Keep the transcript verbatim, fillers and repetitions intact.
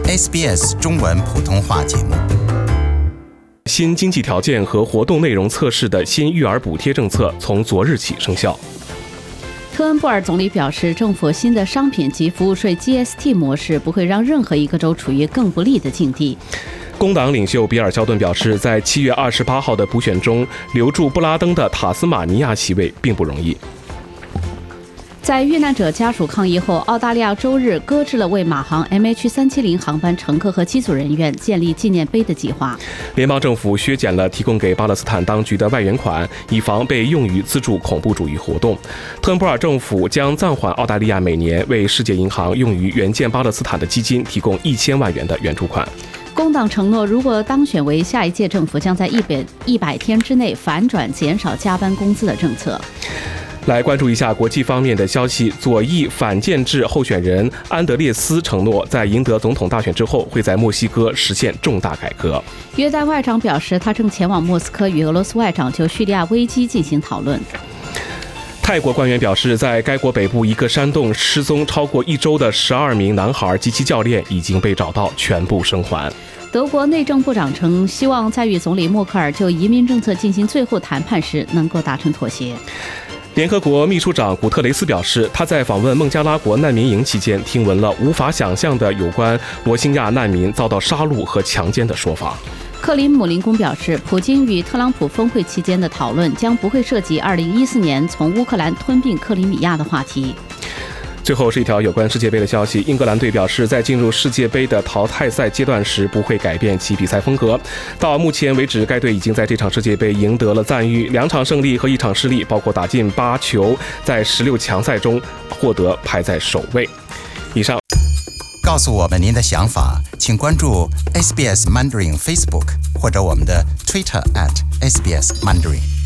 S B S 中文普通话节目。 新经济条件和活动内容测试的新育儿补贴政策从昨日起生效。 特恩布尔总理表示，政府新的商品及服务税 G S T 模式不会让任何一个州处于更不利的境地。 工党领袖比尔·肖顿表示，在七月二十八号的补选中留住布拉登的塔斯马尼亚席位并不容易。 在遇难者家属抗议后，澳大利亚周日搁置了为马航 M H 三七零 航班乘客和机组人员建立纪念碑的计划。 联邦政府削减了提供给巴勒斯坦当局的外援款，以防被用于资助恐怖主义活动。特恩布尔政府将暂缓澳大利亚每年为世界银行用于援建巴勒斯坦的基金提供一千万元的援助款。 工党承诺，如果当选为下一届政府，将在一百一百天之内反转减少加班工资的政策。 来关注一下国际方面的消息。左翼反建制候选人安德烈斯承诺，在赢得总统大选之后，会在墨西哥实现重大改革。 约旦外长表示，他正前往莫斯科与俄罗斯外长就叙利亚危机进行讨论。 泰国官员表示，在该国北部一个山洞失踪超过一周的十二名男孩及其教练已经被找到，全部生还。 德国内政部长称，希望在与总理默克尔就移民政策进行最后谈判时能够达成妥协。 联合国秘书长古特雷斯表示，他在访问孟加拉国难民营期间听闻了无法想象的有关罗兴亚难民遭到杀戮和强奸的说法。 克林姆林宫表示，普京与特朗普峰会期间的讨论将不会涉及二零一四年从乌克兰吞并克里米亚的话题。 最后是一条有关世界杯的消息。英格兰队表示，在进入世界杯的淘汰赛阶段时不会改变其比赛风格。到目前为止，该队已经在这场世界杯赢得了赞誉，两场胜利和一场失利，包括打进八球，在十六强赛中获得排在首位。以上。 告诉我们您的想法，请关注 S B S Mandarin Facebook 或者我们的 Twitter at S B S Mandarin。